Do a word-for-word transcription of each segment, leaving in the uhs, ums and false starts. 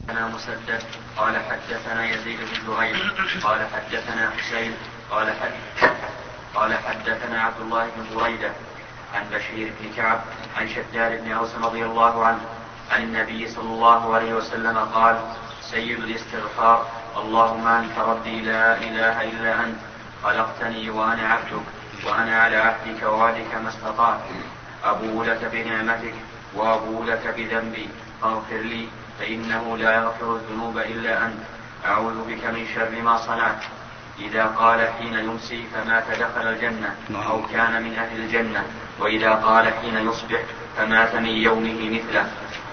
حدثنا مسدد قال حدثنا يزيد بن زهير قال حدثنا حسين قال حدث قال حدثنا عبد الله بن بريدة عن بشير بن كعب عن شداد بن أوس رضي الله عنه عن النبي صلى الله عليه وسلم قال: سيد الاستغفار اللهم أنت ربي لا إله إلا أنت خلقتني وأنا عبدك وأنا على عهدك ووعدك ما استطعت أبو لك بنعمتك وأبو لك بذنبي فاغفر لي فإنه لا يغفر الذنوب إلا أنت أعوذ بك من شر ما صنعت. إذا قال حين يمسي فمات دخل الجنة أو كان من أهل الجنة، وإذا قال حين يصبح فمات من يومه مثله.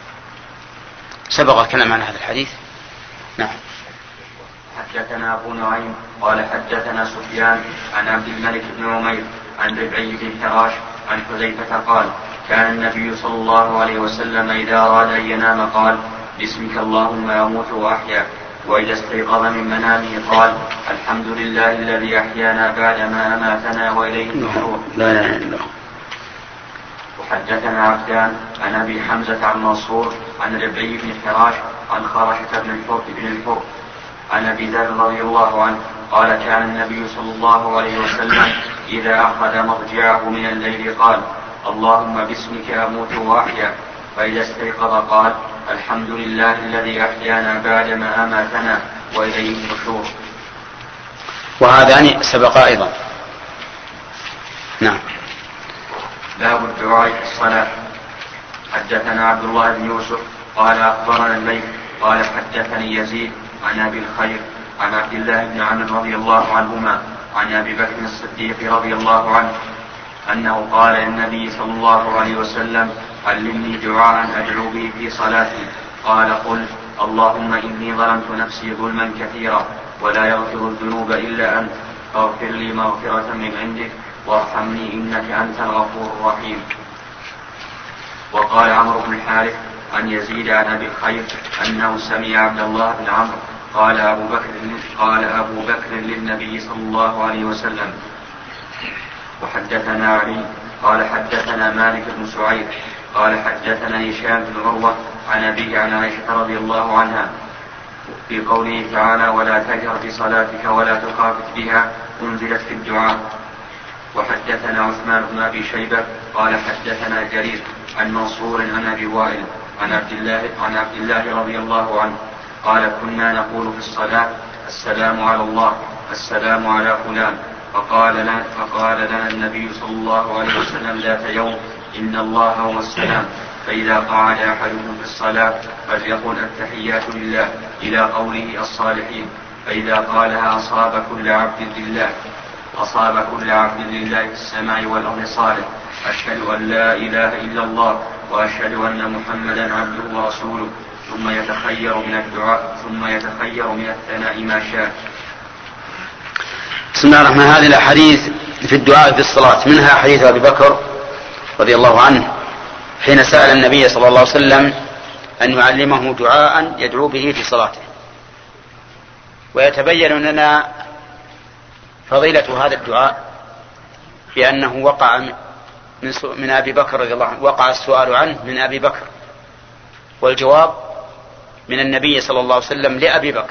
سبق الكلام عن هذا الحديث. نعم. حدثنا أبو نعيم قال حدثنا سفيان عن عبد الملك بن عمير عن ربعي بن حراش عن حذيفة قال: كان النبي صلى الله عليه وسلم إذا أراد أن ينام قال: باسمك اللهم أموت وأحيا. وإذا استيقظ من منامه قال: الحمد لله الذي أحيانا بعدما أماتنا وإليه النشور. لا لا لا. وحدثنا عبدان عن أبي حمزة عن منصور عن ربعي بن حراش عن خرشة بن الحر بن الحر عن أبي ذر رضي الله عنه قال: كان النبي صلى الله عليه وسلم إذا أخذ مضجعه من الليل قال: اللهم باسمك أموت وأحيا. فإذا استيقظ قال: الحمد لله الذي أحيانا بعدما أماتنا وإليه النشور. وهذان سبق أيضا. نعم. باب الدعاء في الصلاة. حدثنا عبد الله بن يوسف قال أخبرنا الليث قال حدثني يزيد عن أبي الخير عن عبد الله بن عمرو رضي الله عنهما عن أبي بكر الصديق رضي الله عنه أنه قال للنبي صلى الله عليه وسلم: علمني دعاء أدعو به في صلاتي. قال: قل اللهم إني ظلمت نفسي ظلما كثيرا ولا يغفر الذنوب إلا أنت فاغفر لي مغفرة من عندك وارحمني إنك أنت الغفور الرحيم. وقال عمرو بن الحارث عن يزيد عن أبي الخير أنه سمع عبد الله بن عمرو قال أبو بكر قال أبو بكر للنبي صلى الله عليه وسلم. وحدثنا علي قال حدثنا مالك بن سعيد قال حدثنا هشام بن عروة عن أبيه عن عائشة رضي الله عنها في قوله تعالى: ولا تجهر بصلاتك ولا تخافت بها، أنزلت في الدعاء. وحدثنا عثمان بن أبي شيبة قال حدثنا جرير عن منصور عن أبي وائل عن عبد الله عن عبد الله رضي الله عنه قال: كنا نقول في الصلاة: السلام على الله السلام على فلان. فقال لنا, فقال لنا النبي صلى الله عليه وسلم ذات يوم: إن الله هو السلام، فإذا قعد أحدكم في الصلاة فليقل التحيات لله إلى قوله الصالحين، فإذا قالها أصاب كل عبد لله أصاب كل عبد لله في السماء والأرض صالح. أشهد أن لا إله إلا الله وأشهد أن محمدا عبده ورسوله. ثم يتخير من الدعاء ثم يتخير من الثناء ما شاء. بسم الله الرحمن الرحيم. هذه الأحاديث في الدعاء في الصلاة، منها حديث أبي بكر رضي الله عنه حين سأل النبي صلى الله عليه وسلم أن يعلمه دعاء يدعو به في صلاته. ويتبين لنا فضيلة هذا الدعاء بأنه وقع من, من أبي بكر رضي الله عنه، وقع السؤال عنه من أبي بكر والجواب من النبي صلى الله عليه وسلم لأبي بكر.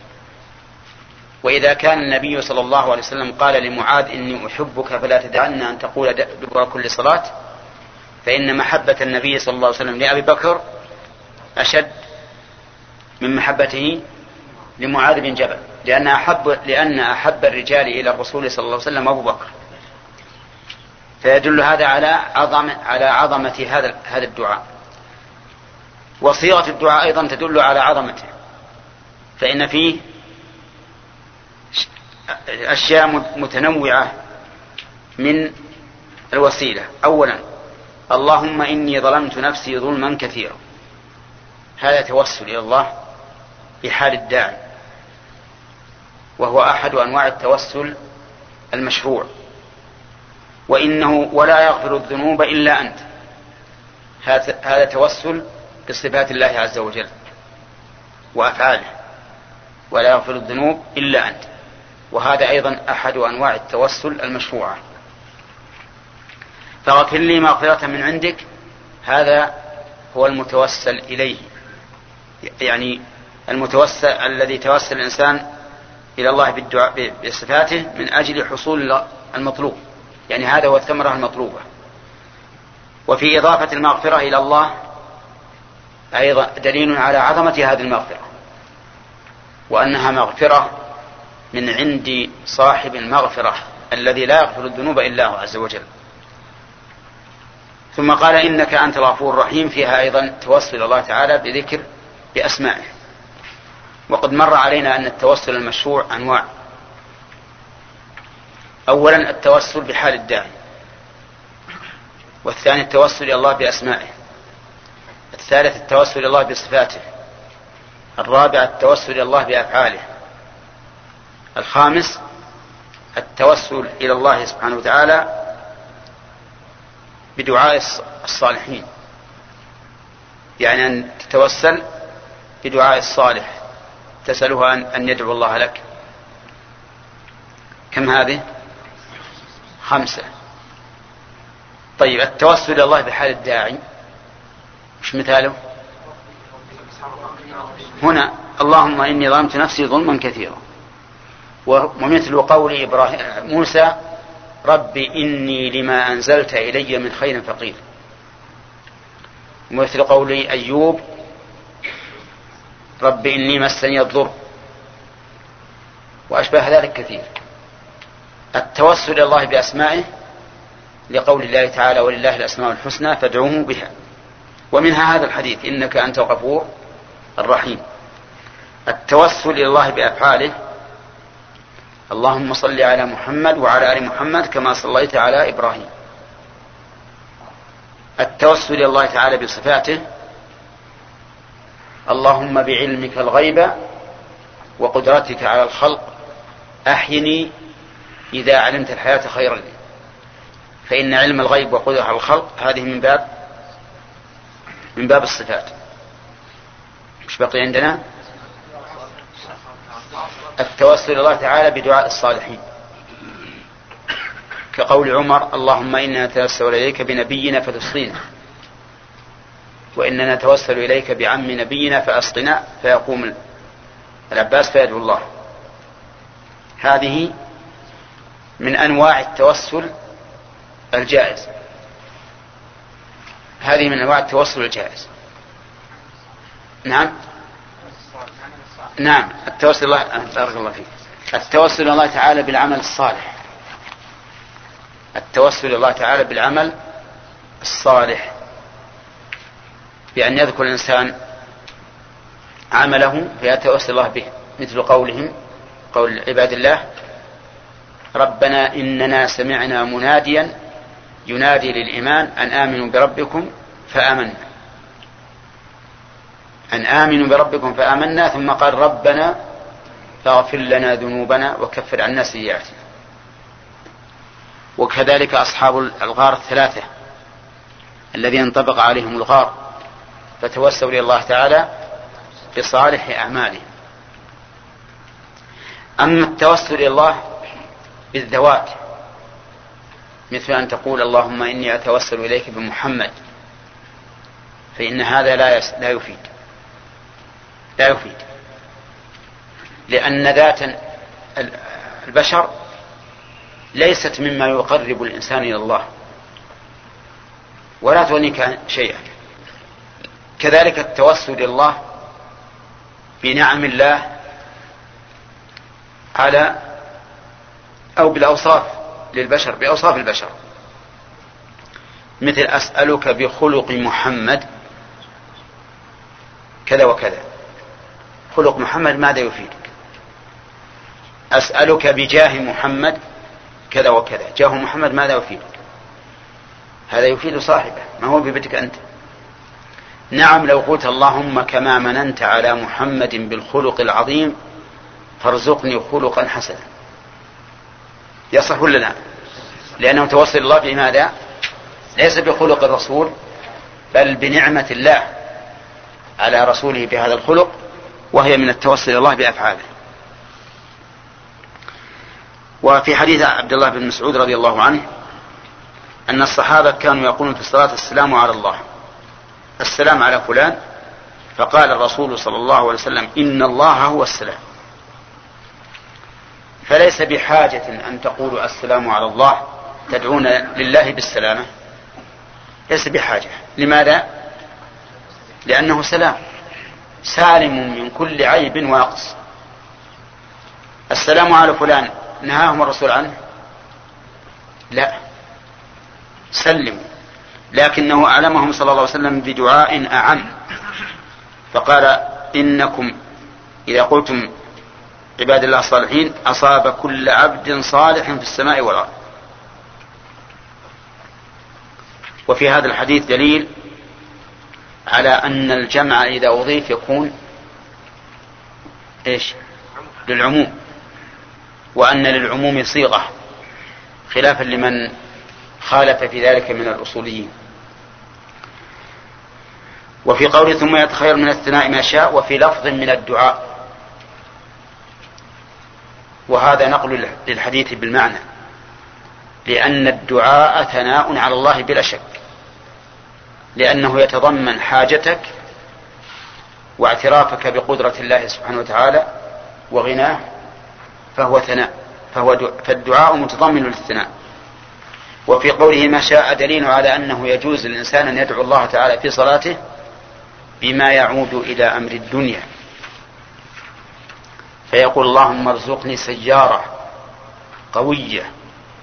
وإذا كان النبي صلى الله عليه وسلم قال لمعاذ: إني أحبك فلا تدعن أن تقول دبر كل صلاة، فإن محبة النبي صلى الله عليه وسلم لأبي بكر أشد من محبته لمعاذ بن جبل، لأن أحب, لأن أحب الرجال إلى الرسول صلى الله عليه وسلم أبو بكر. فيدل هذا على عظمة, على عظمة هذا, هذا الدعاء. وصيغة الدعاء أيضا تدل على عظمته، فإن فيه أشياء متنوعة من الوسيلة. أولا: اللهم إني ظلمت نفسي ظلما كثيرا، هذا توسل إلى الله بحال الداعي، وهو أحد أنواع التوسل المشروع. وإنه ولا يغفر الذنوب إلا أنت، هذا توسل بصفات الله عز وجل وأفعاله، ولا يغفر الذنوب إلا أنت، وهذا أيضا أحد أنواع التوسل المشروعة. فاغفر لي مغفرة من عندك، هذا هو المتوسل إليه، يعني المتوسل الذي توسل الإنسان إلى الله بالدعاء بصفاته من أجل حصول المطلوب، يعني هذا هو الثمرة المطلوبة. وفي إضافة المغفرة إلى الله أيضا دليل على عظمة هذه المغفرة، وأنها مغفرة من عند صاحب المغفرة الذي لا يغفر الذنوب إلا هو عز وجل. ثم قال إنك أنت الغفور الرحيم، فيها أيضا توسل الله تعالى بذكر بأسمائه. وقد مر علينا أن التوسل المشروع أنواع: أولا التوسل بحال الداعي، والثاني التوسل إلى الله بأسمائه، الثالث التوسل إلى الله بصفاته، الرابع التوسل إلى الله بأفعاله، الخامس التوسل إلى الله سبحانه وتعالى بدعاء الصالحين، يعني أن تتوسل بدعاء الصالح تسأله أن يدعو الله لك. كم هذه؟ خمسة. طيب التوسل إلى الله بحال الداعي مش مثاله؟ هنا اللهم إني ظلمت نفسي ظلما كثيرا، ومثل قول إبراهيم موسى رب إني لما أنزلت إلي من خير فقير، ومثل قول أيوب رب إني مسني الضر، وأشبه ذلك كثير. التوسل إلى الله بأسمائه لقول الله تعالى ولله الأسماء الحسنى فادعوه بها، ومنها هذا الحديث إنك أنت الغفور الرحيم. التوسل إلى الله بأفعاله اللهم صل على محمد وعلى آل محمد كما صليت على إبراهيم. التوسل إلى الله تعالى بصفاته اللهم بعلمك الغيب وقدرتك على الخلق أحيني إذا علمت الحياة خيرا لي، فإن علم الغيب وقدرة على الخلق هذه من باب من باب الصفات. مش بقي عندنا التوسل إلى الله تعالى بدعاء الصالحين، كقول عمر اللهم إنا نتوسل إليك بنبينا فتسقينا، وإننا نتوسل إليك بعم نبينا فأسقنا، فيقوم العباس فيدعو الله. هذه من أنواع التوسل الجائز، هذه من أنواع التوسل الجائز. نعم نعم التوسل الله بارك الله فيك التوسل الله تعالى بالعمل الصالح، التوسل الله تعالى بالعمل الصالح بأن يذكر الإنسان عمله فيتوسل الله به، مثل قولهم قول عباد الله ربنا إننا سمعنا مناديا ينادي للإيمان أن آمنوا بربكم فآمنا، أن آمنوا بربكم فآمنا، ثم قال ربنا فاغفر لنا ذنوبنا وكفر عنا سيئاتنا. وكذلك أصحاب الغار الثلاثة الذين انطبق عليهم الغار فتوسلوا إلى الله تعالى بصالح أعمالهم. أما التوسل إلى الله بالذوات مثل أن تقول اللهم إني أتوسل إليك بمحمد، فإن هذا لا لا يفيد لا يفيد لأن ذات البشر ليست مما يقرب الإنسان إلى الله ولا تغنيك شيئا. كذلك التوسل إلى الله بنعم الله على أو بالأوصاف للبشر، بأوصاف البشر، مثل أسألك بخلق محمد كذا وكذا. خلق محمد ماذا يفيدك؟ أسألك بجاه محمد كذا وكذا، جاه محمد ماذا يفيدك؟ هذا يفيد صاحبه، ما هو ببيتك أنت. نعم لو قلت اللهم كما مننت على محمد بالخلق العظيم فارزقني خلقا حسنا يصح لنا، لأنه توسل الله بماذا؟ ليس بخلق الرسول بل بنعمة الله على رسوله بهذا الخلق، وهي من التوسل الله بأفعاله. وفي حديث عبد الله بن مسعود رضي الله عنه أن الصحابة كانوا يقولون في الصلاة السلام على الله، السلام على فلان، فقال الرسول صلى الله عليه وسلم إن الله هو السلام، فليس بحاجة أن تقولوا السلام على الله تدعون لله بالسلامة، ليس بحاجة. لماذا؟ لأنه سلام سالم من كل عيب ونقص. السلام على فلان نهاهم الرسول عنه؟ لا، سلموا، لكنه أعلمهم صلى الله عليه وسلم بدعاء أعم، فقال إنكم إذا قلتم عباد الله الصالحين أصاب كل عبد صالح في السماء والأرض. وفي هذا الحديث دليل على أن الجمع إذا أضيف يكون إيش؟ للعموم، وأن للعموم صيغة، خلافا لمن خالف في ذلك من الأصوليين. وفي قوله ثم يتخير من الثناء ما شاء، وفي لفظ من الدعاء، وهذا نقل للحديث بالمعنى، لأن الدعاء ثناء على الله بلا شك، لأنه يتضمن حاجتك واعترافك بقدرة الله سبحانه وتعالى وغناه، فهو ثناء، فهو فالدعاء متضمن للثناء. وفي قوله ما شاء دليل على أنه يجوز للإنسان أن يدعو الله تعالى في صلاته بما يعود إلى أمر الدنيا، فيقول اللهم ارزقني سيارة قوية.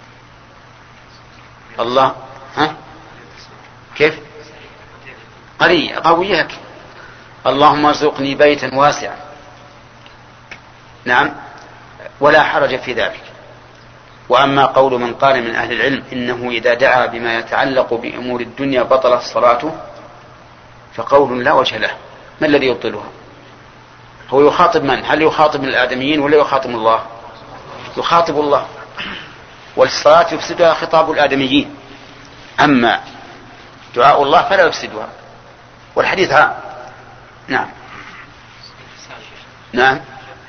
الله ها كيف قرية قوية، اللهم ارزقني بيتا واسعا. نعم، ولا حرج في ذلك. وأما قول من قال من أهل العلم إنه إذا دعا بما يتعلق بأمور الدنيا بطلت صلاته، فقول لا وجه له. ما الذي يبطلها؟ هو يخاطب من؟ هل يخاطب الآدميين ولا يخاطب الله؟ يخاطب الله، والصلاة يفسدها خطاب الآدميين، أما دعاء الله فلا يفسدها. والحديث ها نعم نعم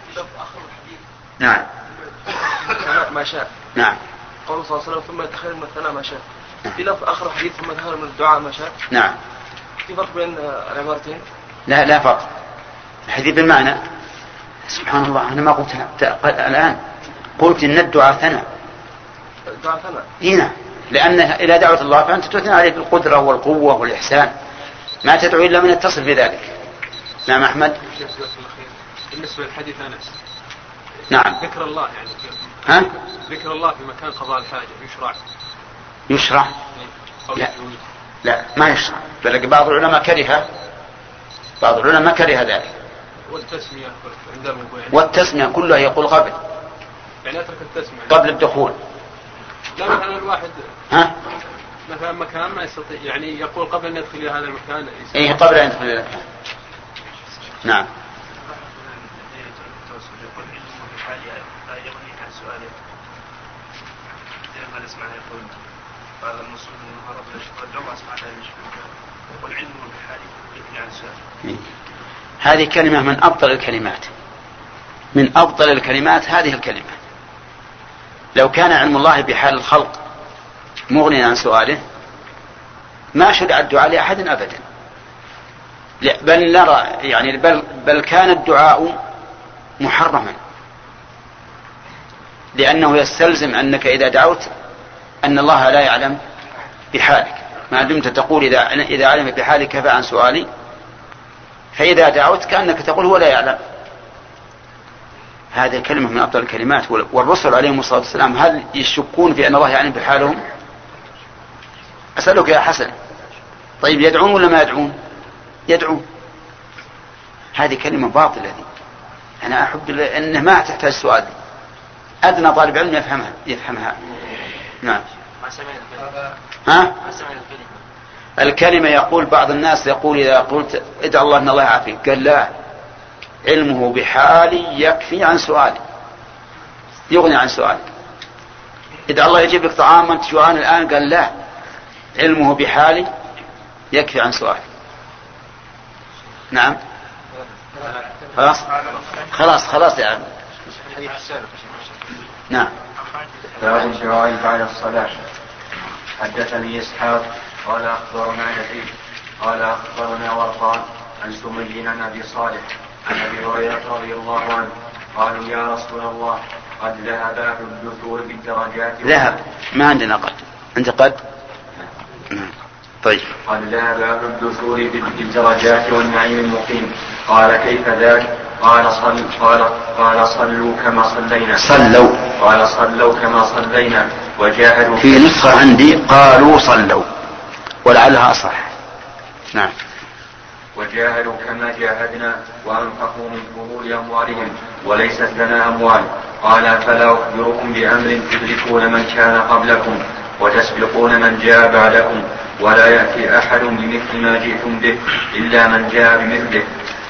نعم ما شاء. نعم. قول صلى الله عليه وسلم ثم يتخير من الثناء ما شاء. في لفظ آخر حديث ثم يتخير من الدعاء ما شاء. نعم. في فرق بين العبارتين؟ لا لا فرق، الحديث بالمعنى. سبحان الله، أنا ما قلت الآن، قلت إن الدعاء ثناء. الدعاء ثناء. هنا لأن إذا دعوت الله فأنت تثنى عليه بالقدرة والقوة والإحسان، ما تدعو إلا من يتصل بذلك. نعم أحمد. بالنسبة للحديث أنس. نعم. ذكر الله يعني. ها؟ ذكر الله في مكان قضاء الحاجة يشرع. يشرع؟ لا لا ما يشرع، بل بعض العلماء كره، بعض العلماء كره ذلك. والتسمية والتسمية كلها يقول قبل، يعني أترك التسمية قبل الدخول. لا مثلا الواحد ها؟ مثلا مكان ما يستطيع يعني يقول قبل أن يدخل إلى هذا المكان. إيه قبل أن يدخل إلى المكان. نعم. بعض المسلمين المهرب يشكر الجمعة اسمع لا يشكر والعلم بحاله يثني عن السؤال. هذه كلمة من أفضل الكلمات، من أفضل الكلمات هذه الكلمة. لو كان علم الله بحال الخلق مغنيا عن سؤاله ما شرع الدعاء لأحد أبدا، بل نرى يعني بل, بل كان الدعاء محرما، لأنه يستلزم أنك إذا دعوت أن الله لا يعلم بحالك، ما دمت تقول إذا إذا علم بحالك كفى عن سؤالي، فإذا دعوت كأنك تقول هو لا يعلم. هذه كلمة من أفضل الكلمات. والرسل عليهم الصلاة والسلام هل يشكون في أن الله يعلم بحالهم؟ أسألك يا حسن، طيب يدعون ولا ما يدعون؟ يدعون. هذه كلمة باطلة دي. أنا أحب أنه ما تحتاج سؤال، أدنى طالب علم يفهمها يفهمها. نعم. ها؟ الكلمة يقول بعض الناس يقول إذا قلت ادعى الله أن الله يعافيك، قال لا، علمه بحالي يكفي عن سؤالي، يغني عن سؤالي. ادعى الله يجيب لك طعام وانت جوعان الآن، قال لا، علمه بحالي يكفي عن سؤالي. نعم. خلاص خلاص خلاص يا عم. نعم. باب الدعاء بعد الصلاة. حدثني إسحاق قال أخبرنا يزيد قال أخبرنا ورقان عن سمي عن أبي صالح عن أبي هريرة رضي الله عنه قالوا يا رسول الله قد ذهب أهل الدثور بالدرجات ذهب ما عندنا قد أنت قد طيب قد ذهب أهل الدثور بالدرجات والنعيم المقيم. قال كيف ذلك؟ قال صل قال قال صلوا كما صلينا صلوا قال صلوا كما صلينا وجاهدوا في نسخة عندي قالوا صلوا ولعلها أصح. نعم. وجاهدوا كما جاهدنا وأنفقوا من فضول أموالهم وليست لنا أموال. قال فلا أخبركم بأمر تدركون من كان قبلكم وتسبقون من جاء بعدكم ولا يأتي أحد بمثل ما جئتم به إلا من جاء بمثله.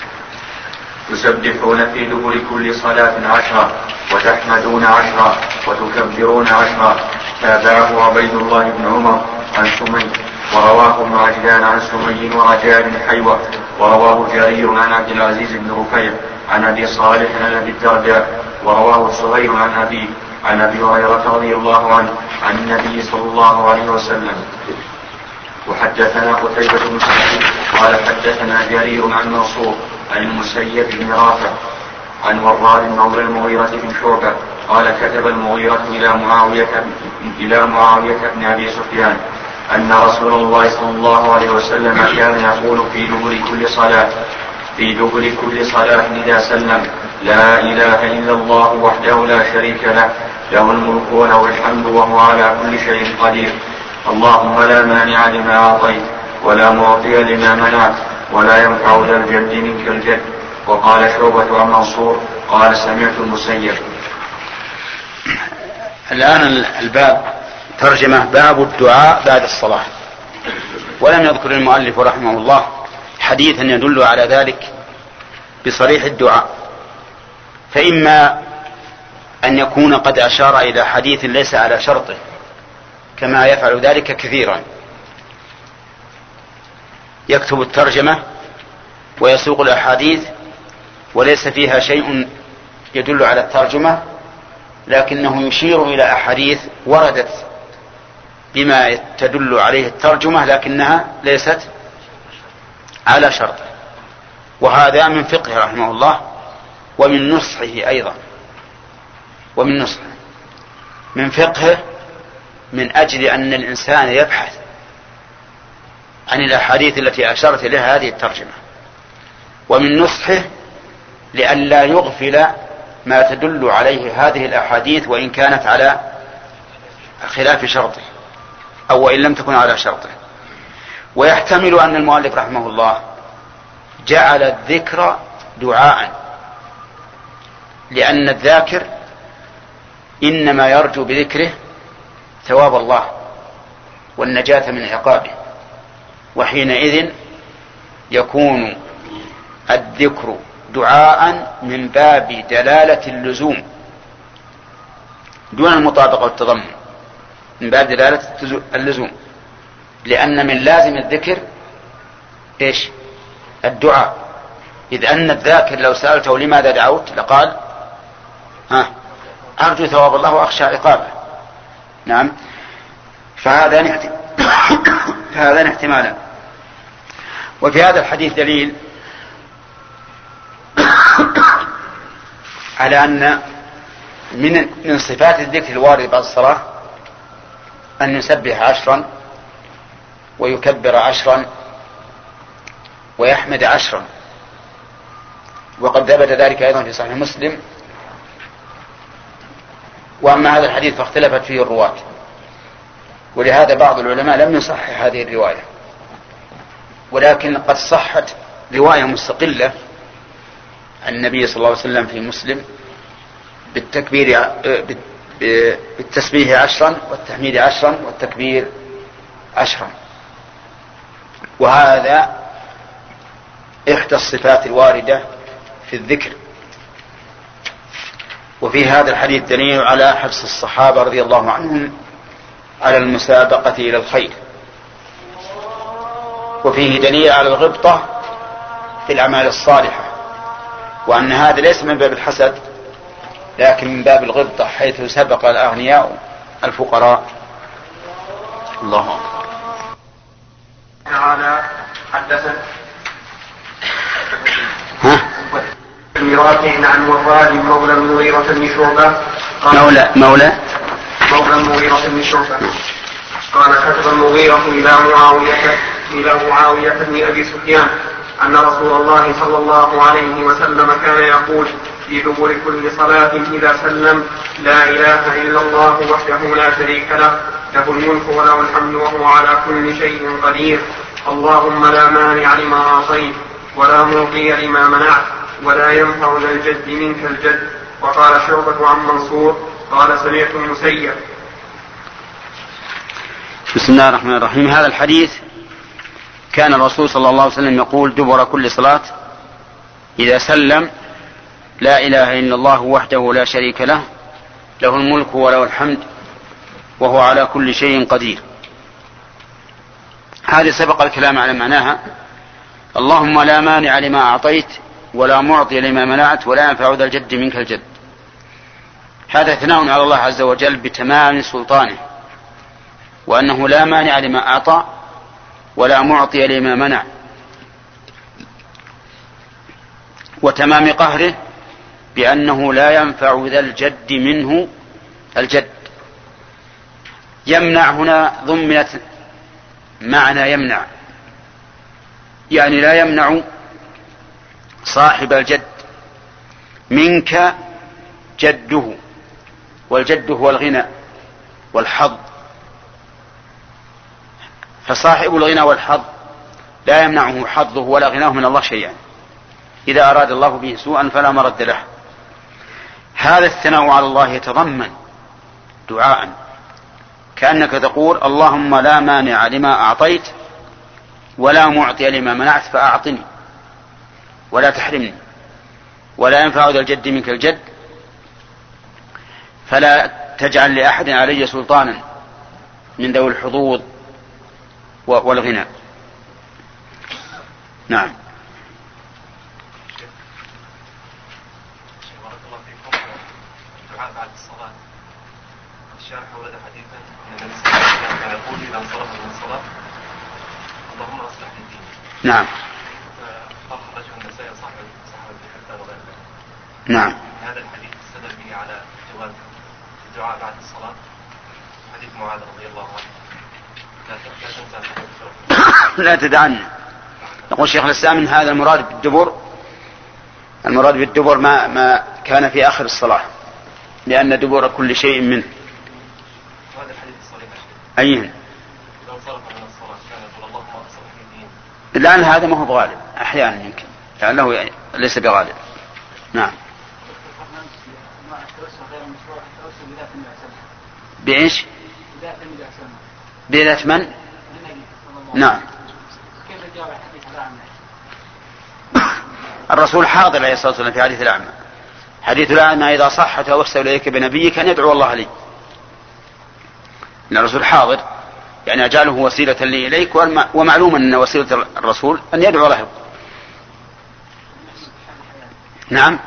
تسبحون في دبر كل صلاة عشرة وتحمدون عشرة وتكبرون عشرة. تابعه عبيد الله بن عمر عن سمي ورواه ابن عجلان عن سمي ورجاء بن حيوة ورواه جرير عن عبد العزيز بن رفيع عن أبي صالح عن أبي الدرداء ورواه صهيب عن أبي عن أبي هريرة رضي الله عنه عن النبي صلى الله عليه وسلم. وحدثنا قتيبة بن سعيد قال حدثنا جرير عن منصور عن المسيب بن رافع عن وراد مولى المغيرة بن شعبة قال كتب المغيرة إلى معاوية إلى معاوية بن أبي سفيان أن رسول الله صلى الله عليه وسلم كان يقول في دبر كل صلاة في دبر كل صلاة إذا سلم لا إله إلا الله وحده لا شريك له له الملك وله الحمد وهو على كل شيء قدير اللهم لا مانع لما أعطيت ولا معطي لما منعت ولا ينفع ذا الجد منك الجد. وقال شعبة عن منصور قال سمعت المسيب. الآن الباب ترجمة باب الدعاء بعد الصلاة. ولم يذكر المؤلف رحمه الله حديثا يدل على ذلك بصريح الدعاء، فإما أن يكون قد أشار إلى حديث ليس على شرطه كما يفعل ذلك كثيرا، يكتب الترجمة ويسوق الأحاديث وليس فيها شيء يدل على الترجمة، لكنه يشير إلى أحاديث وردت بما تدل عليه الترجمة لكنها ليست على شرطه. وهذا من فقه رحمه الله ومن نصحه أيضا، ومن نصحه من فقهه من أجل أن الإنسان يبحث عن الأحاديث التي أشارت إليها هذه الترجمة، ومن نصحه لئلا يغفل ما تدل عليه هذه الأحاديث وإن كانت على خلاف شرطه أو وإن لم تكن على شرطه. ويحتمل أن المؤلف رحمه الله جعل الذكر دعاء، لأن الذاكر إنما يرجو بذكره ثواب الله والنجاة من عقابه، وحينئذ يكون الذكر دعاء من باب دلالة اللزوم دون المطابقة والتضمن، من باب دلالة اللزوم، لأن من لازم الذكر إيش؟ الدعاء، إذ أن الذاكر لو سألته لماذا دعوت لقال ها أرجو ثواب الله وأخشى عقابه. نعم. فهذا فهذا احتمالا. وفي هذا الحديث دليل على أن من من صفات الذكر الوارد بعد الصلاة أن يسبح عشرا ويكبر عشرا ويحمد عشرا، وقد ثبت ذلك أيضا في صحيح مسلم. وأما هذا الحديث فاختلفت فيه الرواة، ولهذا بعض العلماء لم يصحح هذه الرواية، ولكن قد صحت رواية مستقلة عن النبي صلى الله عليه وسلم في مسلم بالتكبير بالتسبيح عشرا والتحميد عشرا والتكبير عشرا، وهذا إحدى الصفات الواردة في الذكر. وفي هذا الحديث دليل على حرص الصحابة رضي الله عنهم على المسابقة إلى الخير، وفيه دليل على الغبطة في الأعمال الصالحة، وأن هذا ليس من باب الحسد لكن من باب الغبطة، حيث سبق الأغنياء الفقراء. الله تعالى حدثت رافع عن وراد مولى المغيرة بن شعبة مولى مولى مولى المغيرة بن شعبة قال كتب المغيرة إلى معاوية إلى معاوية بن أبي سفيان أن رسول الله صلى الله عليه وسلم كان يقول في دبر كل صلاة إذا سلم: لا إله إلا الله وحده لا شريك له، له الملك وله الحمد وهو على كل شيء قدير، اللهم لا مانع لما أعطيت ولا معطي لما منعت ولا ينفع ذا الجد منك الجد. وقال شعبة عن منصور قال سمعت المسيب. بسم الله الرحمن الرحيم. هذا الحديث كان الرسول صلى الله عليه وسلم يقول دبر كل صلاة إذا سلم: لا إله إلا الله وحده لا شريك له، له الملك وله الحمد وهو على كل شيء قدير. هذا سبق الكلام على معناها: اللهم لا مانع لما أعطيت ولا معطي لما منعت ولا ينفع ذا الجد منك الجد. هذا ثناء على الله عز وجل بتمام سلطانه، وأنه لا مانع لما أعطى ولا معطي لما منع، وتمام قهره بأنه لا ينفع ذا الجد منه الجد. يمنع هنا ضمنت معنى يمنع، يعني لا يمنع صاحب الجد منك جده، والجد هو الغنى والحظ، فصاحب الغنى والحظ لا يمنعه حظه ولا غناه من الله شيئا، إذا أراد الله به سوءا فلا مرد له. هذا الثناء على الله يتضمن دعاء، كأنك تقول: اللهم لا مانع لما أعطيت ولا معطي لما منعت فأعطني ولا تحرمني، ولا ينفع ذا الجد منك الجد، فلا تجعل لأحد علي سلطانا من ذوي الحظوظ والغنى. نعم. الدعاء بعد الصلاة، الشارح ورد حديثا أن النبي صلى الله عليه وسلم كان يقول إذا انصرف من الصلاة: اللهم أصلح لي ديني. نعم. فأخرجه النسائي صاحب صاحب الحديث وغيره. نعم. هذا الحديث استدل به على جواز الدعاء بعد الصلاة، حديث معاذ رضي الله عنه: لا تنسى لا تدعنا. يقول شيخ الإسلام: من هذا المراد بالدبر، المراد بالدبر ما ما كان في آخر الصلاة، لأن دبر كل شيء منه. هذا الحديث الصريح. أيهن؟ إذا انصرف من الصلاة كان يقول: اللهم أصلح لي ديني. الآن هذا ما هو بغالب، أحيانا يمكن، لأنه يعني ليس بغالب. نعم. بإيش؟ بذات من؟ نعم. الرسول حاضر عليه الصلاة والسلام في حديث الأعمى. حديث الأعمى: إذا صح توسل إليك بنبيك أن يدعو الله لي. إن الرسول حاضر، يعني أجعله وسيلة لي إليك، ومعلوم أن وسيلة الرسول أن يدعو له. نعم.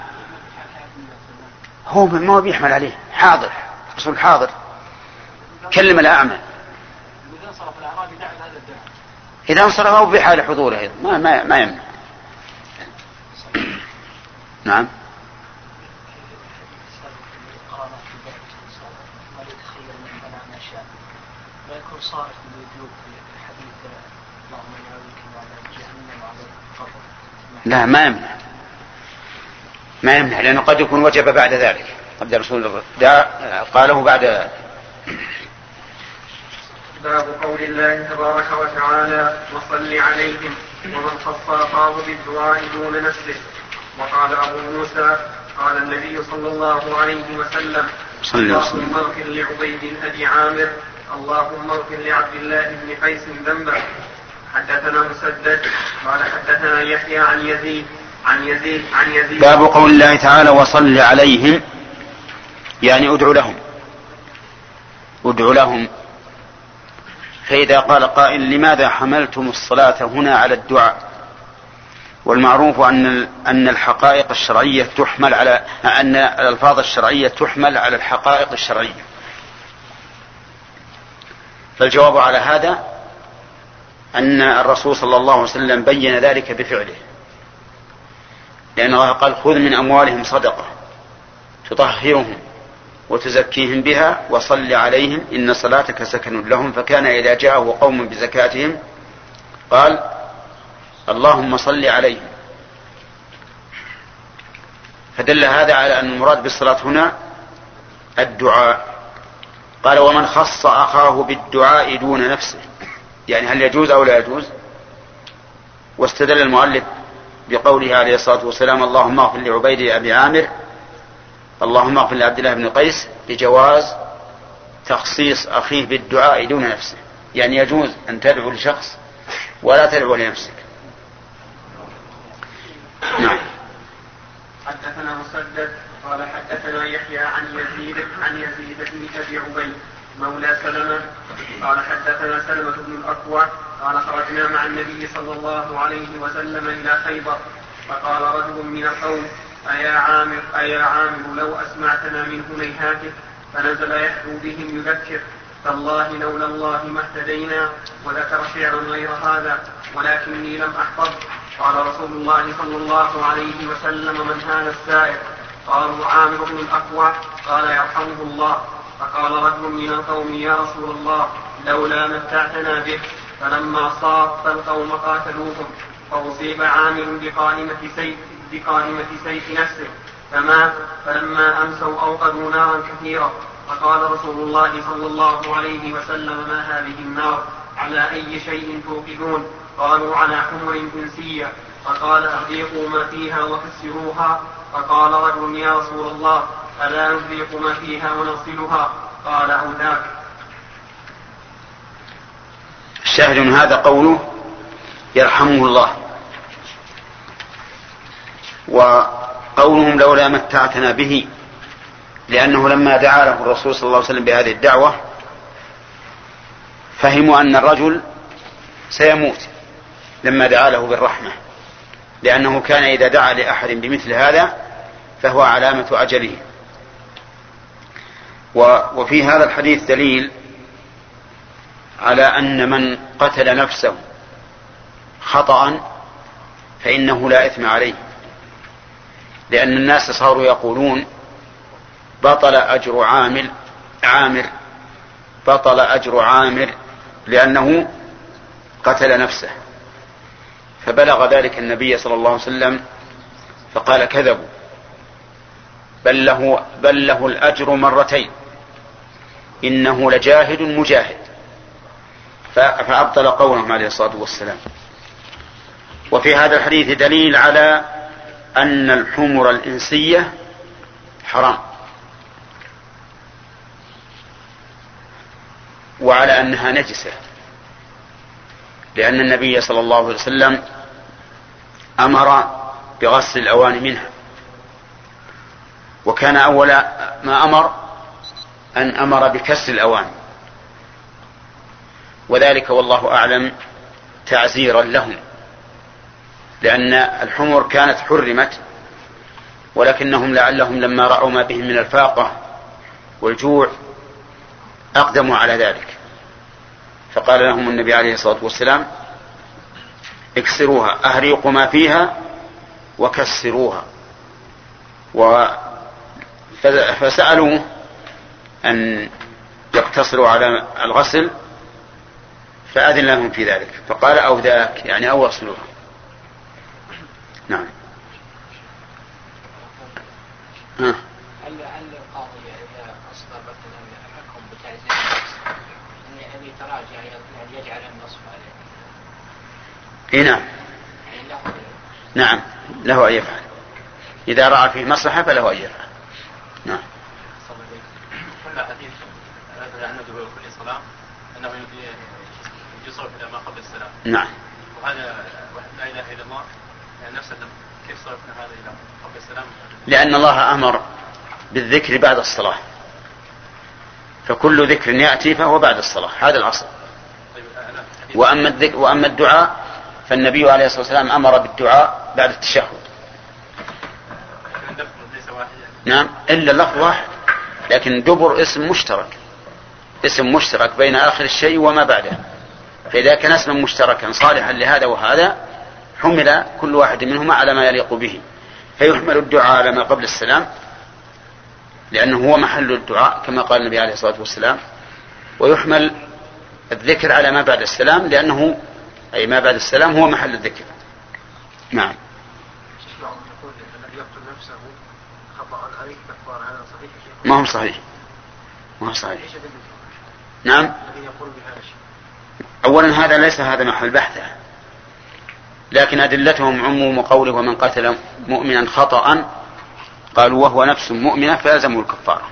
هو ما هو بيحمل عليه، حاضر، الرسول حاضر، كلم الأعمى. إذا انصرف أو بحال حضوره أيضا ما ما ما يمنع. نعم. لا ما يمنع، ما يمنع، لأنه قد يكون وجب بعد ذلك، قد الرسول قاله بعد. باب قول الله تبارك وتعالى: وصل عليهم، ومن خص أخاه بالدعاء دون نفسه. وقال أبو موسى: قال النبي صلى الله عليه وسلم: اللهم اغفر لعبيد بن أبي عامر، اللهم اغفر لعبد الله بن قيس ذنبه. حدثنا مسدد قال حدثنا يحيى عن يزيد عن يزيد عن يزيد. باب قول الله تعالى: وصل عليهم، يعني ادعو لهم، ادعو لهم. فإذا قال قائل: لماذا حملتم الصلاة هنا على الدعاء؟ والمعروف أن أن الحقائق الشرعية تحمل على أن الألفاظ الشرعية تحمل على الحقائق الشرعية. فالجواب على هذا أن الرسول صلى الله عليه وسلم بين ذلك بفعله، لأن الله قال خذ من أموالهم صدقة تطهرهم وتزكيهم بها وصل عليهم إن صلاتك سكن لهم. فكان إذا جاءه قوم بزكاتهم قال اللهم صل عليهم. فدل هذا على أن المراد بالصلاة هنا الدعاء. قال ومن خص أخاه بالدعاء دون نفسه، يعني هل يجوز أو لا يجوز؟ واستدل المؤلف بقوله عليه الصلاة والسلام اللهم اغفر لعبيد أبي عامر اللهم اغفر لعبد الله بن قيس بجواز تخصيص أخيه بالدعاء دون نفسه، يعني يجوز أن تدعو لشخص ولا تدعو لنفسك. نعم. حدثنا مسدد قال حدثنا يحيى عن يزيد عن يزيد بن ابي عبيد مولى سلمة قال حدثنا سلمة بن الأكوع قال خرجنا مع النبي صلى الله عليه وسلم إلى خيبر فقال رجل من القوم أيا عامر أيا عامر لو أسمعتنا من هنيهاتك، فنزل يحبو بهم يذكر تالله لولا الله ما اهتدينا، وذكر شعرا غير هذا ولكني لم أحفظ. قال رسول الله صلى الله عليه وسلم من هذا السائر؟ قالوا عامر بن الأكوع. قال يرحمه الله. فقال رجل من القوم يا رسول الله لولا متعتنا به. فلما صاف القوم قاتلوهم فأصيب عامر بقائمة سيف بقائمة سيف نفسه فمات. فلما أمسوا أوقدوا نارا كثيرة فقال رسول الله صلى الله عليه وسلم ما هذه النار؟ على أي شيء توقدون؟ قالوا على حمر إنسية. فقال أذيقوا ما فيها وكسروها. فقال رجل يا رسول الله ألا نذيق ما فيها ونغسلها؟ قال أو ذاك. الشاهد من هذا قوله يرحمه الله، وقولهم لولا متعتنا به، لأنه لما دعا له الرسول صلى الله عليه وسلم بهذه الدعوة فهموا أن الرجل سيموت لما دعا له بالرحمة، لأنه كان إذا دعا لأحد بمثل هذا فهو علامة أجله. وفي هذا الحديث دليل على أن من قتل نفسه خطأ فإنه لا إثم عليه، لأن الناس صاروا يقولون بطل أجر عامل عامر بطل أجر عامر لأنه قتل نفسه، فبلغ ذلك النبي صلى الله عليه وسلم فقال كذبوا، بل له, بل له الأجر مرتين، إنه لجاهد مجاهد، فأبطل قولهم عليه الصلاة والسلام. وفي هذا الحديث دليل على أن الحمر الإنسية حرام، وعلى أنها نجسة، لأن النبي صلى الله عليه وسلم أمر بغسل الأواني منها، وكان أول ما أمر أن أمر بكسر الأواني، وذلك والله أعلم تعزيرا لهم، لأن الحمر كانت حرمت، ولكنهم لعلهم لما رأوا ما بهم من الفاقة والجوع أقدموا على ذلك، فقال لهم النبي عليه الصلاة والسلام اكسروها، أهريقوا ما فيها وكسروها. فسألوه أن يقتصروا على الغسل فأذن لهم في ذلك، فقال أو ذاك، يعني أو اغسلوها. نعم. هل هل القاضي إذا أصدر مثلا حكم بتعزير أن يتراجع يعني يجعل النصف عليه؟ إيه نعم. نعم له أن يفعل، إذا رأى فيه مصلحة فله أن يفعل. نعم. هذا حديث هذا عن دبر كل صلاة أنه يصرف إلى ما قبل السلام. نعم. وهذا لا إله إلا الله يعني نفس كيف صرفنا هذا إلى قبل السلام؟ لأن الله أمر بالذكر بعد الصلاة، فكل ذكر يأتي فهو بعد الصلاة، هذا الأصل. وأما الذكر وأما الدعاء فالنبي عليه الصلاة والسلام أمر بالدعاء بعد التشهد. نعم إلا اللفظ واحد، لكن دبر اسم مشترك، اسم مشترك بين آخر الشيء وما بعده، فإذا كان اسما مشتركا صالحا لهذا وهذا حمل كل واحد منهما على ما يليق به. فيحمل الدعاء على ما قبل السلام لأنه هو محل الدعاء كما قال النبي عليه الصلاة والسلام، ويحمل الذكر على ما بعد السلام لأنه أي ما بعد السلام هو محل الذكر. نعم. ما هو صحيح ما هو صحيح. نعم. أولا هذا ليس هذا محل بحثه، لكن أدلتهم عموم قوله ومن قتل مؤمنا خطأ قالوا وهو نفس مؤمنة فيلزمه الكفارة.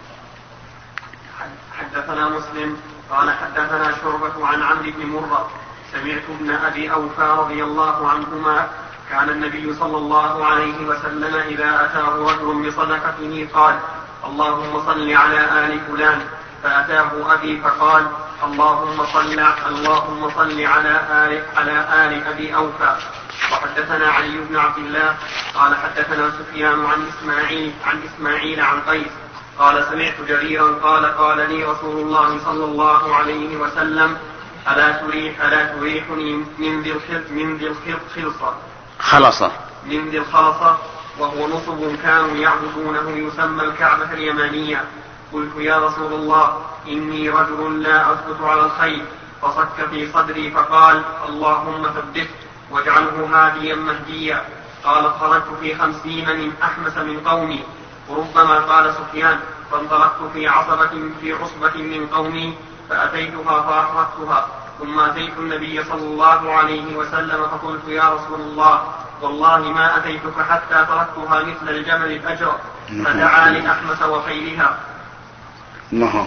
حدثنا مسلم قال حدثنا شعبة عن عمرو بن مرة سمعت ابن أبي أوفى رضي الله عنهما كان النبي صلى الله عليه وسلم إذا أتاه رجل بصدقته قال اللهم صل على آل فلان، فأتاه أبي فقال اللهم صل اللهم صل على آل على آل أبي أوفى. وحدثنا علي بن عبد الله قال حدثنا سفيان عن إسماعيل عن إسماعيل عن قيس قال سمعت جريرا قال قال لي رسول الله صلى الله عليه وسلم ألا تريح ألا تريحني من ذي من ذي الخلصة خلصة من ذي الخلصة وهو نصب كانوا يعبدونه يسمى الكعبة اليمانية. قلت يا رسول الله إني رجل لا أثبت على الخير، فصك في صدري فقال اللهم ثبته واجعله هاديا مهديا. قال خرجت في خمسين من أحمس من قومي، وربما قال سفيان فانطلقت في عصبة في عصبة من قومي فأتيتها فأحرقتها، ثم أتيت النبي صلى الله عليه وسلم فقلت يا رسول الله والله ما أتيتك حتى تركتها مثل الجمل الأجر، فدعا لأحمس وخيلها. الله.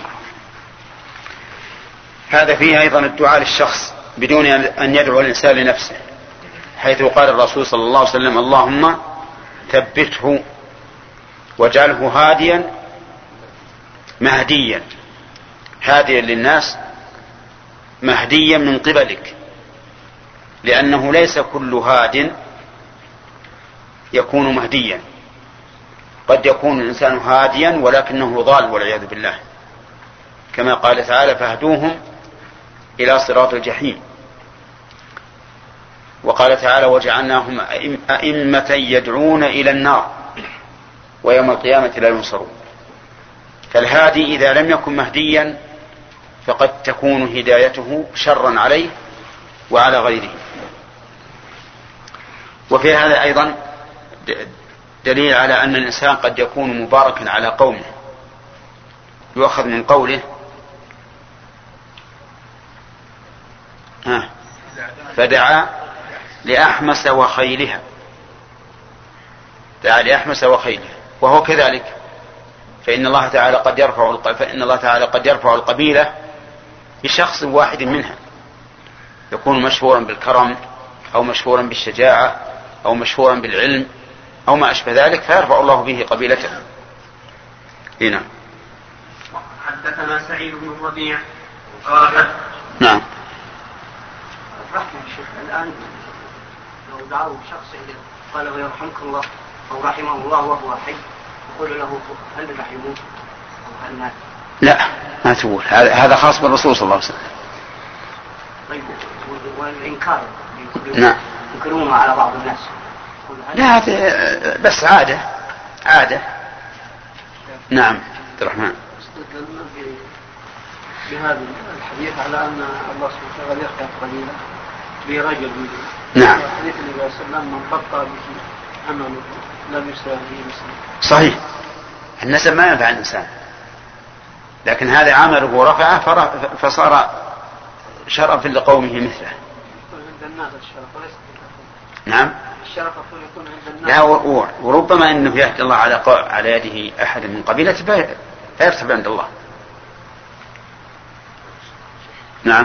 هذا فيه أيضا الدعاء للشخص بدون أن يدعو الإنسان لنفسه، حيث قال الرسول صلى الله عليه وسلم اللهم ثبته واجعله هاديا مهديا، هاديا للناس مهديا من قبلك، لأنه ليس كل هاد يكون مهديا، قد يكون الإنسان هاديا ولكنه ضال والعياذ بالله، كما قال تعالى فاهدوهم إلى صراط الجحيم. وقال تعالى وجعلناهم أئمة يدعون إلى النار ويوم القيامة لا ينصرون. فالهادي إذا لم يكن مهديا فقد تكون هدايته شرا عليه وعلى غيره. وفي هذا أيضا دليل على أن الإنسان قد يكون مباركا على قومه، يؤخذ من قوله ها فدعا لأحمس وخيلها، دعا لأحمس وخيلها، وهو كذلك، فإن الله تعالى قد يرفع فإن الله تعالى قد يرفع القبيلة بشخص واحد منها، يكون مشهورا بالكرم أو مشهورا بالشجاعة أو مشهورا بالعلم أو ما أشبه ذلك، فيرفع الله به قبيلته. هنا حدثنا سعيد بن الربيع قال نعم. رحمه الشيخ الآن لو دعاه شخص قال له يرحمك الله أو رحمه الله وهو حي يقول له هل رحموه أو هل مات؟ لا ما تقول، هذا خاص بالرسول صلى الله عليه وسلم. طيب والإنكار نعم ينكرونه على بعض الناس؟ لا هذا بس عادة عادة. نعم عبد الرحمن. استدلنا بهذا الحديث على أن الله سبحانه وتعالى يخلق قليلا برجل منه. نعم. حديث النبي صلى الله عليه وسلم من بطأ به عمله لم يساوي به نسبه. صحيح، النسب ما ينفع الإنسان، لكن هذا عمله رفعه فصار شرفا لقومه مثله. عند الناس الشرف وليس نعم. الشرف يكون عند الناس. لا وربما انه يهدي الله على على يده احد من قبيلته فيرتفع عند الله. نعم.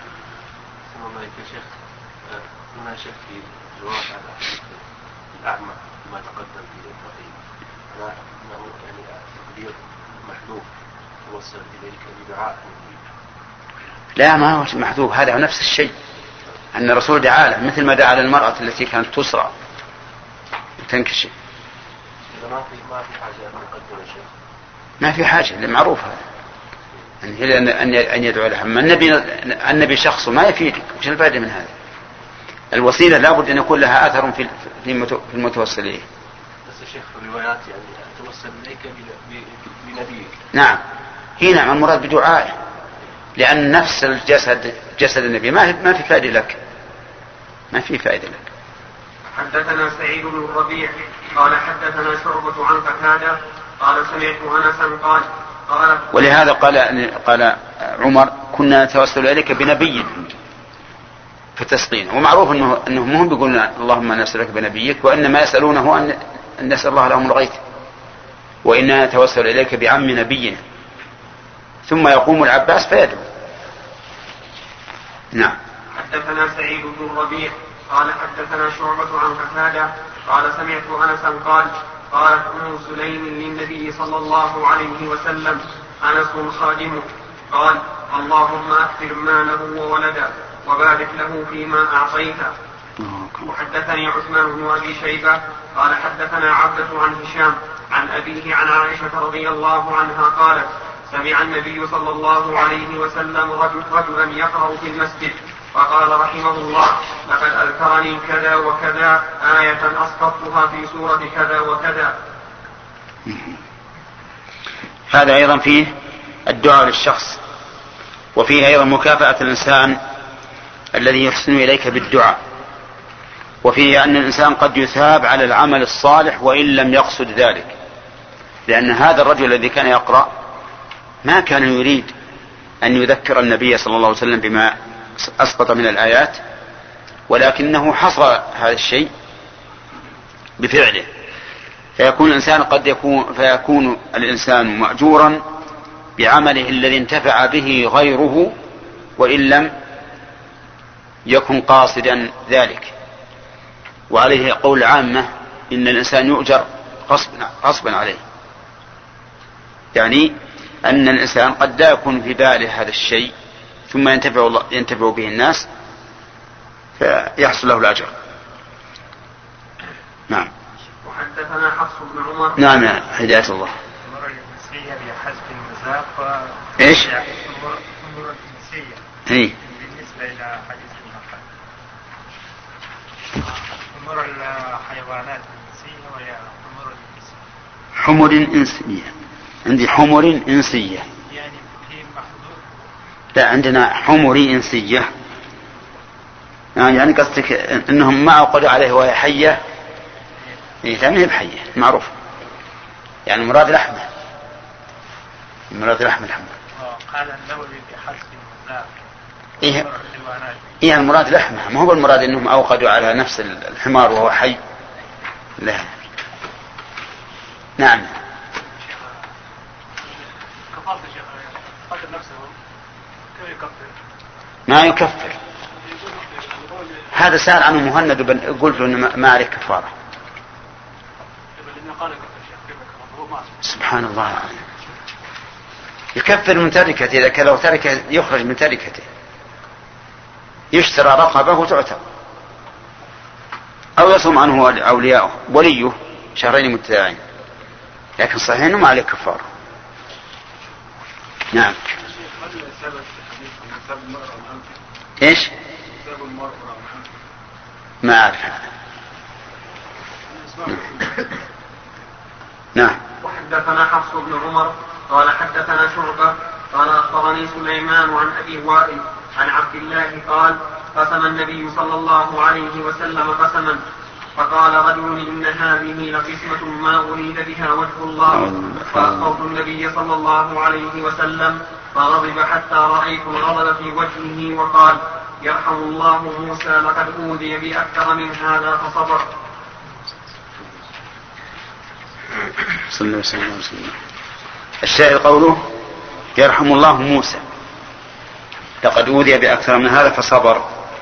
شيخ هنا شيخ في جواب على حديث الأعمى ما تقدم في التقييم على أنه يعني تقدير محذوف توصل إليك بدعاء. لا ما هو محذوف، هذا هو نفس الشيء، أن الرسول دعا له مثل ما دعا للمرأة التي كانت تسرع وتنكشف. ما في ما في حاجة أن نقدم شيء. ما في حاجة، المعروف هذا أن أن أن يدعو لها. أما النبي النبي شخص ما يفيدك، وش الفائدة من هذا؟ الوسيلة لابد أن يكون لها أثر في في المتوسل إليه. بس الشيخ في الروايات يعني توسل إليك بنبيك. نعم هنا المراد بدعائه، لأن نفس الجسد جسد النبي ما ما في فائدة لك، ما في فائدة لك. حدثنا سعيد بن الربيع قال حدثنا شعبة عن قتادة قال سمعت أنسا قال قال ولهذا قال قال عمر كنا نتوسل إليك بنبي فتسقينا. ومعروف أنه أنهم هم بيقولون اللهم نسألك بنبيك، وإنما يسألونه أن نسأل الله لهم الغيث، وإننا نتوسل إليك بعم نبينا. ثم يقوم العباس فيدعو. نعم. حدثنا سعيد بن الربيع قال حدثنا شعبة عن قتادة قال سمعت أنسا قال قالت أم سليم للنبي صلى الله عليه وسلم أنس خادمك قال اللهم أكثر ماله وولده وبارك له فيما أعطيته. وحدثني عثمان بن أبي شيبة قال حدثنا عبدة عن هشام عن أبيه عن عائشة رضي الله عنها قالت سمع النبي صلى الله عليه وسلم رجل رجلا يقرأ في المسجد فقال رحمه الله لقد أذكرني كذا وكذا آية أسقطتها في سورة كذا وكذا. هذا أيضا فيه الدعاء للشخص، وفيه أيضا مكافأة الإنسان الذي يحسن إليك بالدعاء، وفيه أن الإنسان قد يثاب على العمل الصالح وإن لم يقصد ذلك، لأن هذا الرجل الذي كان يقرأ ما كان يريد أن يذكر النبي صلى الله عليه وسلم بما أسقط من الآيات، ولكنه حصل هذا الشيء بفعله، فيكون الإنسان قد يكون فيكون الإنسان مأجورا بعمله الذي انتفع به غيره وإن لم يكن قاصدا ذلك. وعليه قول عامة إن الإنسان يؤجر غصبا عليه، يعني أن الإنسان قد لا يكون في باله هذا الشيء ثم ينتفع, الله ينتفع به الناس فيحصل له الأجر. نعم. وحدثنا حفص بن عمر. نعم يا هداية الله. الأمور الجنسية بحسب المذاق. إيش؟ الأمور الجنسية. إيه. بالنسبة إلى حديث المحل. أمور الحيوانات الجنسية وهي أمور الجنسية. حمر إنسية. عندي حمر إنسية. يعني في محدود. لا عندنا حمر إنسية. يعني قصدك إنهم ما عقدوا عليه وهي حية. إيه لا ما هي بحية معروف، يعني مراد لحمه مراد لحم الحمر. قال النووي بحسب المذاق. إيه إيه المراد لحمه، ما هو المراد إنهم أوقدوا على نفس الحمار وهو حي. لا. نعم. كفارة الشيخ قتل نفسه كيف يكفر؟ ما يكفر. هذا سأل عنه مهند قلت له ما عليه كفارة. سبحان الله. يكفر من تركته، إذا كان لو تركه يخرج من تركته، يشترى رقبه وتعتق، أو يصوم عنه أولياءه وليه شهرين متتابعين، لكن صحيح أنه ما عليه كفارة. نعم. إيش؟ ما أعرف هذا. نعم. وحدثنا حفص بن عمر قال حدثنا شعبة قال أخبرني سليمان عن أبي وائل عن عبد الله قال قسم النبي صلى الله عليه وسلم قسما فقال رجل إن هذه لقسمة ما أريد بها وجه الله، فأخبرت النبي صلى الله عليه وسلم فغضب حتى رأيت الغضب في وجهه وقال يرحم الله موسى لقد أوذي بأكثر من هذا فصبر. صلى الله عليه وسلم. الشاعر قوله يرحم الله موسى لقد أوذي بأكثر من هذا فصبر،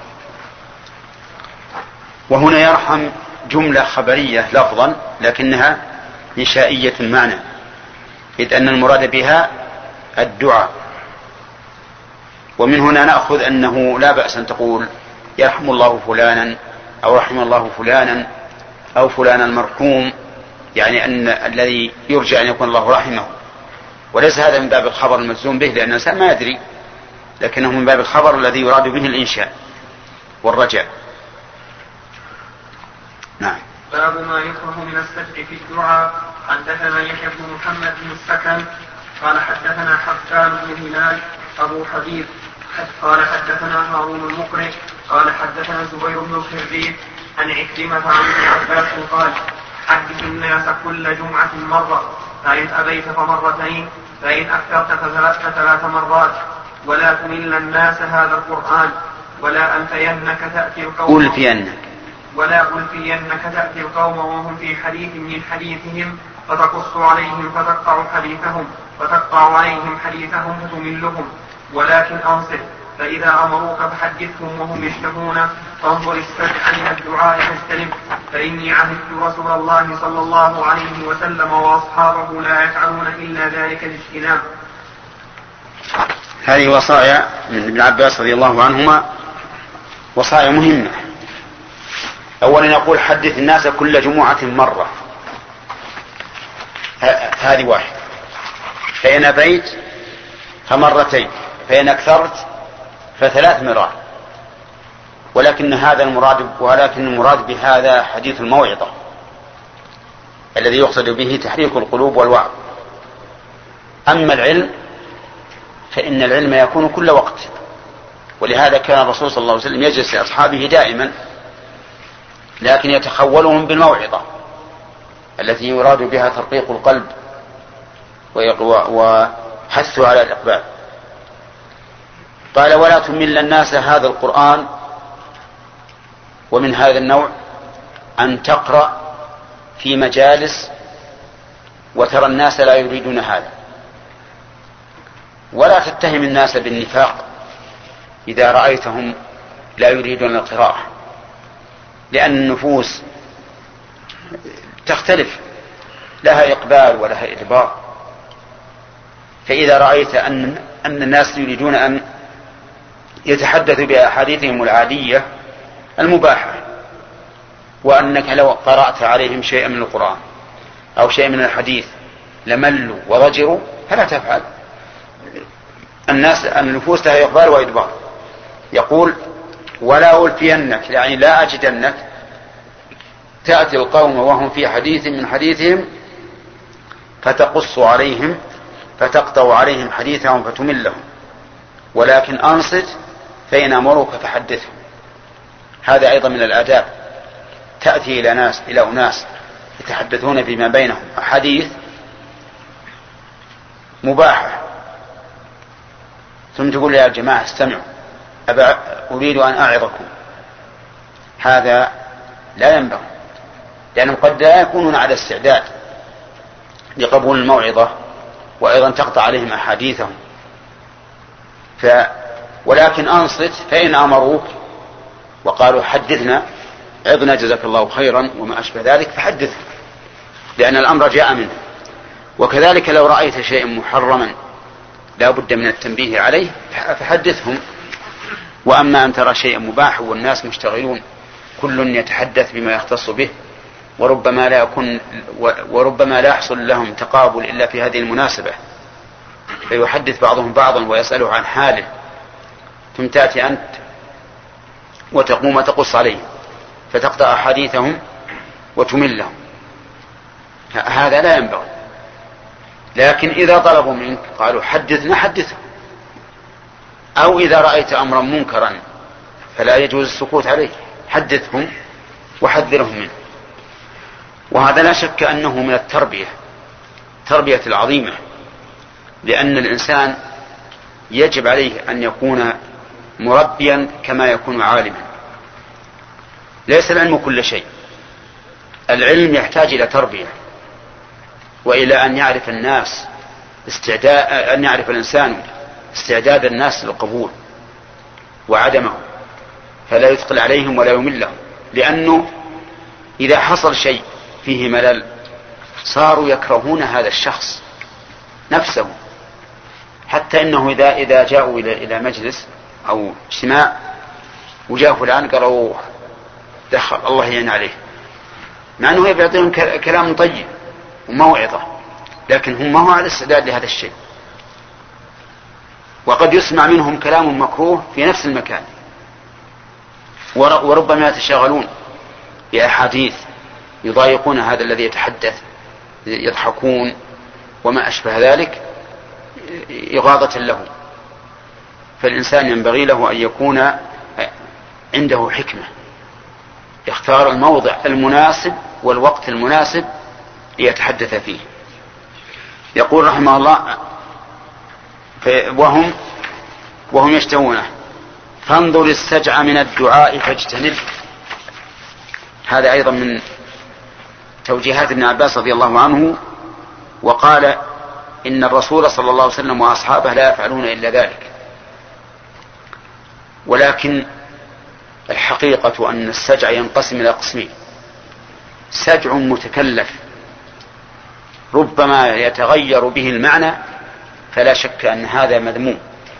وهنا يرحم جملة خبرية لفظا لكنها إنشائية معنى، إذ أن المراد بها الدعاء. ومن هنا نأخذ أنه لا بأس أن تقول يرحم الله فلانا أو رحم الله فلانا أو فلان المرحوم، يعني أن الذي يرجى أن يكون الله رحمه، وليس هذا من باب الخبر المجزوم به لأن الإنسان ما يدري، لكنه من باب الخبر الذي يراد به الإنشاء والرجاء. نعم. باب ما يكره من السجع في الدعاء. حدثنا يحيى بن محمد بن السكن قال حدثنا حبان بن هلال أبو حبيب قال حدثنا هارون المقرئ قال حدثنا زبير بن الخربيث عن عكرمة عن ابن عباس قال حدث الناس كل جمعة مرة فإن أبيت فمرتين فإن أكثرت فثلاث مرات ولا تمل الناس هذا القرآن ولا ألفينك تأتي القوم ألفينك ولا ألفينك تأتي القوم وهم في حديث من حديثهم فتقص عليهم فتقطع حديثهم فتقطع عليهم حديثهم فتملهم ولكن أنصت فإذا أمروك فحدثهم وهم يشتهون فانظر السجع من الدعاء فاستلم فإني عهدت رسول الله صلى الله عليه وسلم وأصحابه لا يفعلون إلا ذلك الاجتناب. هذه وصايا من ابن عباس رضي الله عنهما، وصايا مهمة. أولا يقول حدث الناس كل جمعة مرة، هذه واحد، فإن أبيت فمرتين، فإن أكثرت فثلاث مرات. ولكن هذا المراد ولكن المراد بهذا حديث الموعظة الذي يقصد به تحريك القلوب والوعظ. أما العلم فإن العلم يكون كل وقت، ولهذا كان الرسول صلى الله عليه وسلم يجلس لأصحابه دائما، لكن يتخولهم بالموعظة التي يراد بها ترقيق القلب وحثه على الإقبال. قال ولا تمل الناس هذا القرآن. ومن هذا النوع أن تقرأ في مجالس وترى الناس لا يريدون هذا، ولا تتهم الناس بالنفاق إذا رأيتهم لا يريدون القراءة، لأن النفوس تختلف، لها إقبال ولها إدبار. فإذا رأيت أن أن الناس يريدون أن يتحدثوا بأحاديثهم العادية المباحة، وأنك لو قرأت عليهم شيئا من القرآن أو شيئا من الحديث لملوا وضجروا، فلا تفعل. الناس النفوس لها إقبال وإدبار. يقول ولا ألفينك، يعني لا أجدنك تأتي القوم وهم في حديث من حديثهم فتقص عليهم فتقطع عليهم حديثهم فتملهم، ولكن أنصت فإن أمروك فحدثهم. هذا أيضا من الآداب. تأتي إلى ناس إلى أناس يتحدثون فيما بينهم حديث مباحة، ثم تقول يا جماعة استمعوا أريد أن أعظكم. هذا لا ينبغي، لأنهم قد لا يكونون على استعداد لقبول الموعظة، وأيضا تقطع عليهم أحاديثهم. ف ولكن أنصت فإن أمروك وقالوا حدثنا عظنا جزاك الله خيرا وما أشبه ذلك فحدثهم، لأن الأمر جاء منه. وكذلك لو رأيت شيئا محرما لا بد من التنبيه عليه فحدثهم. وأما أن ترى شيئا مباح والناس مشتغلون كل يتحدث بما يختص به، وربما لا يكون وربما لا يحصل لهم تقابل إلا في هذه المناسبة، فيحدث بعضهم بعضا ويسأله عن حاله، ثم تأتي أنت وتقوم وتقص عليهم فتقطع حديثهم وتملهم، هذا لا ينبغي. لكن إذا طلبوا منك قالوا حدثنا حدثهم، أو إذا رأيت أمرا منكرا فلا يجوز السكوت عليه، حدثهم وحذرهم منه. وهذا لا شك أنه من التربية تربية العظيمة، لأن الإنسان يجب عليه أن يكون مربيا كما يكون عالما. ليس العلم كل شيء، العلم يحتاج إلى تربية، وإلى أن يعرف الناس استعداد أن يعرف الإنسان استعداد الناس للقبول وعدمه، فلا يثقل عليهم ولا يملهم. لأنه إذا حصل شيء فيه ملل صاروا يكرهون هذا الشخص نفسه، حتى إنه إذا إذا جاءوا إلى إلى مجلس أو اجتماع وجاء فلان قالوا دخل الله يعين عليه، مع أنه يعطيهم كلام طيب وموعظة، لكن هم ما هو على استعداد لهذا الشيء. وقد يسمع منهم كلام مكروه في نفس المكان، وربما يتشاغلون بأحاديث يضايقون هذا الذي يتحدث، يضحكون وما أشبه ذلك إغاظة له. فالإنسان ينبغي له أن يكون عنده حكمة، يختار الموضع المناسب والوقت المناسب ليتحدث فيه. يقول رحمه الله وهم وهم يشتهونه فانظر السجع من الدعاء فاجتنب. هذا أيضا من توجيهات ابن عباس رضي الله عنه، وقال إن الرسول صلى الله عليه وسلم وأصحابه لا يفعلون إلا ذلك. ولكن الحقيقة أن السجع ينقسم إلى قسمين: سجع متكلف ربما يتغير به المعنى فلا شك أن هذا مذموم،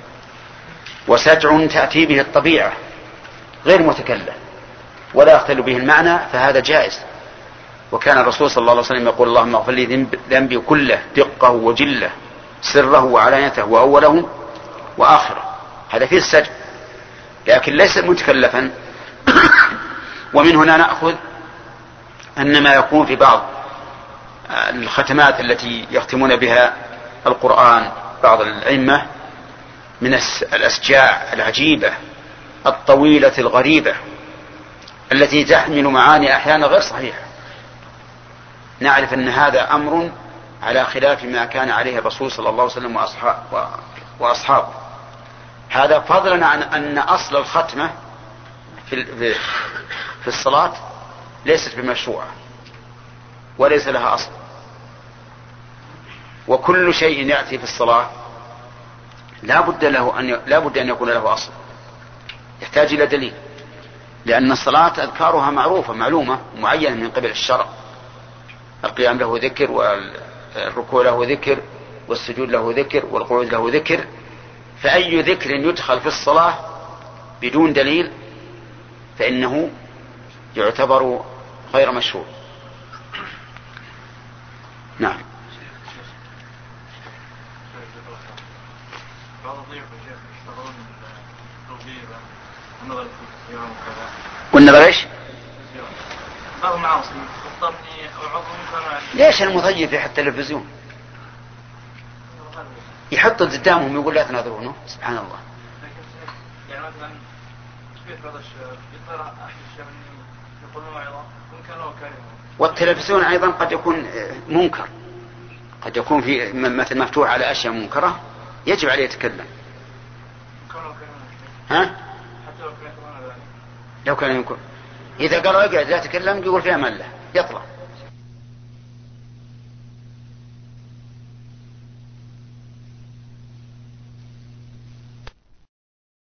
وسجع تأتي به الطبيعة غير متكلف ولا يختل به المعنى فهذا جائز. وكان الرسول صلى الله عليه وسلم يقول اللهم اغفر لي ذنبي كله دقه وجله سره وعلانيته وأوله وآخره، هذا فيه السجع لكن ليس متكلفا. ومن هنا نأخذ أن ما يكون في بعض الختمات التي يختمون بها القرآن بعض الأئمة من الأسجاع العجيبة الطويلة الغريبة التي تحمل معاني أحيانا غير صحيحة، نعرف أن هذا أمر على خلاف ما كان عليه الرسول صلى الله عليه وسلم وأصحابه. هذا فضلا عن أن أصل الختمة في في الصلاة ليست بمشروعة وليس لها أصل، وكل شيء يأتي في الصلاة لا بد له أن لا بد أن يكون له أصل، يحتاج إلى دليل، لأن الصلاة أذكارها معروفة معلومة معينة من قبل الشرع. القيام له ذكر، والركوع له ذكر، والسجود له ذكر، والقعود له ذكر، فأي ذكر يدخل في الصلاة بدون دليل فإنه يعتبر غير مشروع. نعم. والنظر ايش؟ ليش المضيف يحط التلفزيون يحط قدامهم يقول لا تناظرونه؟ سبحان الله. يعني مثلا في بعض الشباب يقرأ أحد الشباب يقولون موعظة ممكن له كلمة. والتلفزيون أيضا قد يكون منكر، قد يكون في مثل مفتوح على أشياء منكرة يجب عليه يتكلم. ها؟ لو كان يمكن إذا قالوا اقعد لا تكلم يقول فيها ملة يطلع.